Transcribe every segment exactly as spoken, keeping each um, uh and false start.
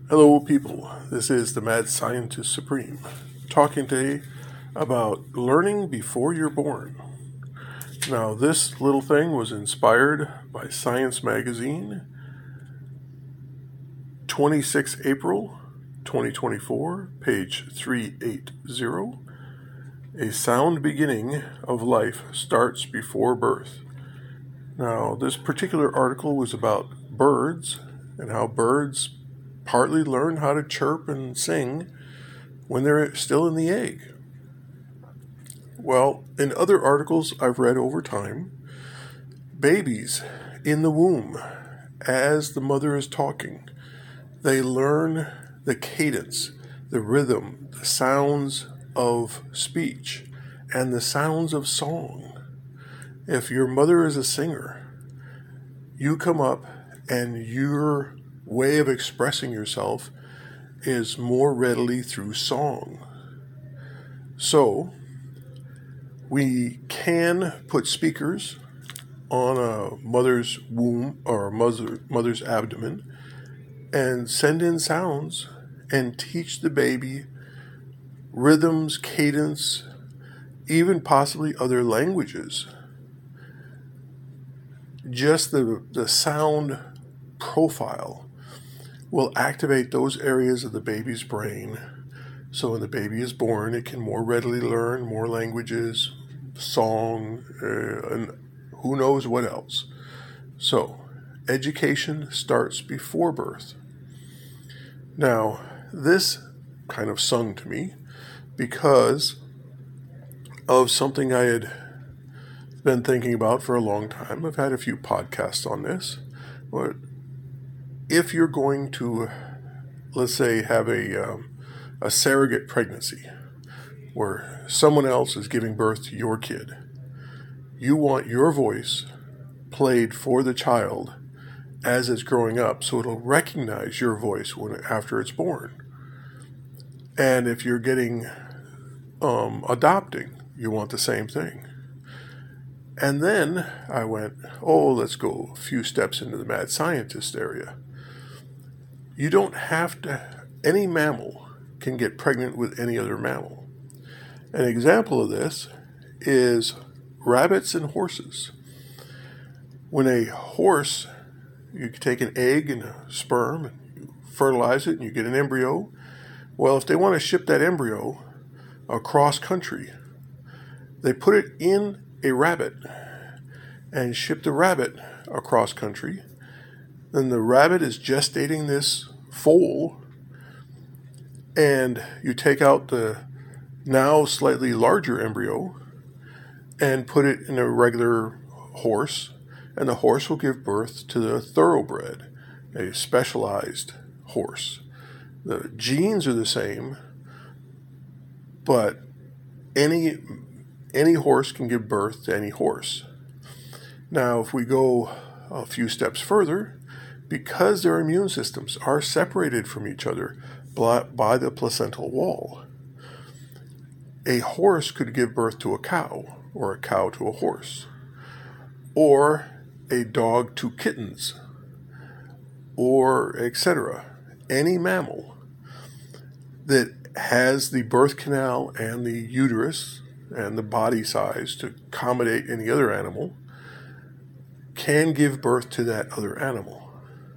Hello, people. This is the Mad Scientist Supreme, talking today about learning before you're born. Now, this little thing was inspired by Science Magazine, twenty-sixth April, twenty twenty-four, page three eighty. A sound beginning of life starts before birth. Now, this particular article was about birds and how birds partly learn how to chirp and sing when they're still in the egg. Well, in other articles I've read over time, babies in the womb, as the mother is talking, they learn the cadence, the rhythm, the sounds of speech, and the sounds of song. If your mother is a singer, you come up and your way of expressing yourself is more readily through song. So, we can put speakers on a mother's womb or mother, mother's abdomen and send in sounds and teach the baby rhythms, cadence, even possibly other languages. Just the, the sound profile will activate those areas of the baby's brain. So when the baby is born, it can more readily learn more languages, song, uh, and who knows what else. So education starts before birth. Now, this kind of sung to me because of something I had been thinking about for a long time. I've had a few podcasts on this. But if you're going to, let's say, have a um, a surrogate pregnancy where someone else is giving birth to your kid, you want your voice played for the child as it's growing up, so it'll recognize your voice when after it's born. And if you're getting um, adopting, you want the same thing. And then I went, oh, let's go a few steps into the mad scientist area. You don't have to, any mammal can get pregnant with any other mammal. An example of this is rabbits and horses. When a horse, you take an egg and a sperm, and you fertilize it, and you get an embryo. Well, if they want to ship that embryo across country, they put it in a rabbit and ship the rabbit across country. Then the rabbit is gestating this foal, and you take out the now slightly larger embryo and put it in a regular horse, and the horse will give birth to the thoroughbred, a specialized horse. The genes are the same, but any any horse can give birth to any horse. Now, if we go a few steps further, because their immune systems are separated from each other by the placental wall, a horse could give birth to a cow, or a cow to a horse, or a dog to kittens, or et cetera. Any mammal that has the birth canal and the uterus and the body size to accommodate any other animal can give birth to that other animal.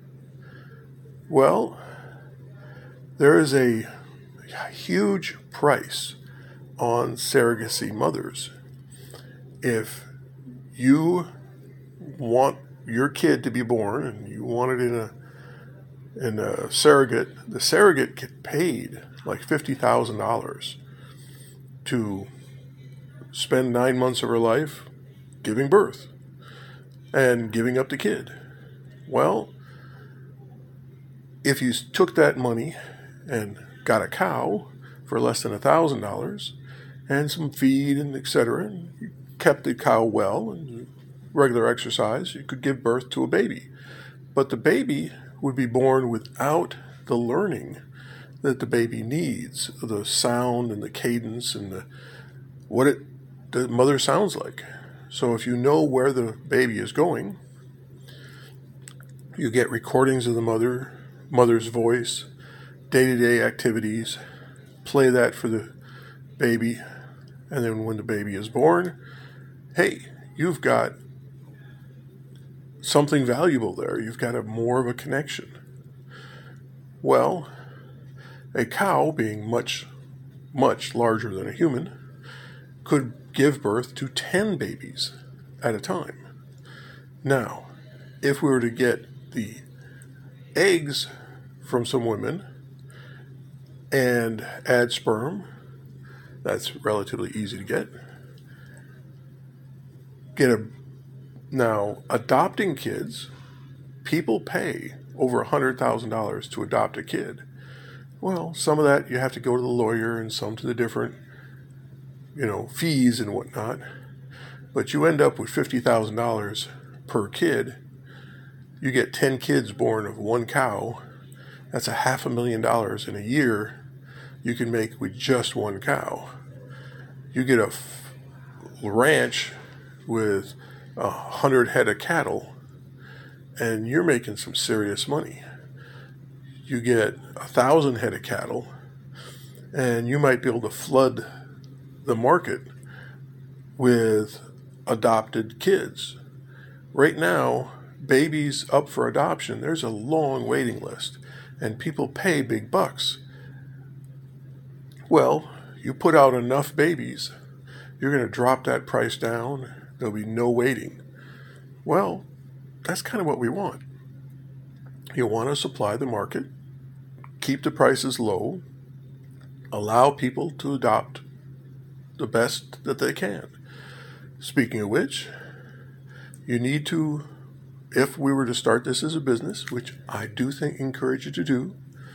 Well, there is a huge price on surrogacy mothers. If you want your kid to be born and you want it in a in a surrogate, the surrogate get paid like fifty thousand dollars to spend nine months of her life giving birth and giving up the kid. Well, if you took that money and got a cow for less than a thousand dollars and some feed and et cetera, and you kept the cow well and regular exercise, you could give birth to a baby. But the baby would be born without the learning that the baby needs, the sound and the cadence and the what it the mother sounds like. So if you know where the baby is going, you get recordings of the mother, mother's voice, day-to-day activities, play that for the baby, and then when the baby is born, hey, you've got something valuable there. You've got a more of a connection. Well, a cow, being much, much larger than a human, could give birth to ten babies at a time. Now, if we were to get the eggs from some women and add sperm, that's relatively easy to get. Get a now adopting kids, people pay over a hundred thousand dollars to adopt a kid. Well, some of that you have to go to the lawyer, and some to the different, you know, fees and whatnot. But you end up with fifty thousand dollars per kid. You get ten kids born of one cow. That's a half a million dollars in a year you can make with just one cow. You get a f- ranch with a hundred head of cattle, and you're making some serious money. You get a thousand head of cattle, and you might be able to flood the market with adopted kids. Right now, babies up for adoption, there's a long waiting list, and people pay big bucks. Well, you put out enough babies, you're going to drop that price down. There'll be no waiting. Well, that's kind of what we want. You want to supply the market, keep the prices low, allow people to adopt the best that they can. Speaking of which, you need to, if we were to start this as a business, which I do think encourage you to do,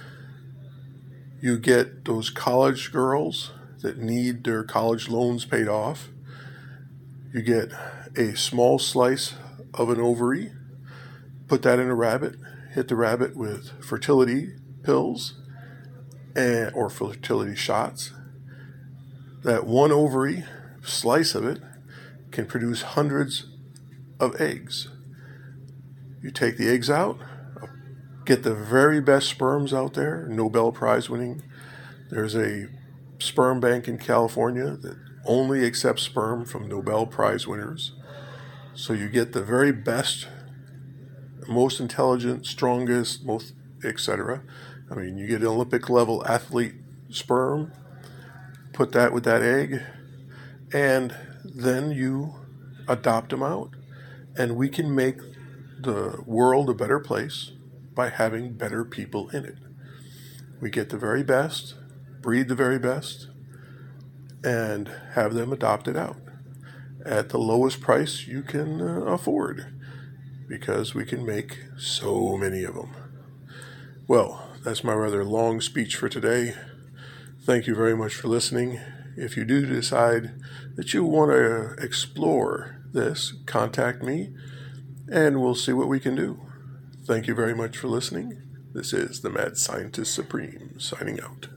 you get those college girls that need their college loans paid off. You get a small slice of an ovary, put that in a rabbit, hit the rabbit with fertility pills and or fertility shots. That one ovary slice of it can produce hundreds of eggs. You take the eggs out, get the very best sperms out there, Nobel Prize winning. There's a sperm bank in California that only accepts sperm from Nobel Prize winners. So you get the very best, most intelligent, strongest, most et cetera. I mean, you get an Olympic level athlete sperm, put that with that egg, and then you adopt them out. And we can make the world a better place by having better people in it. We get the very best, breed the very best, and have them adopted out at the lowest price you can uh, afford, because we can make so many of them. Well, that's my rather long speech for today. Thank you very much for listening. If you do decide that you want to explore this, contact me, and we'll see what we can do. Thank you very much for listening. This is the Mad Scientist Supreme, signing out.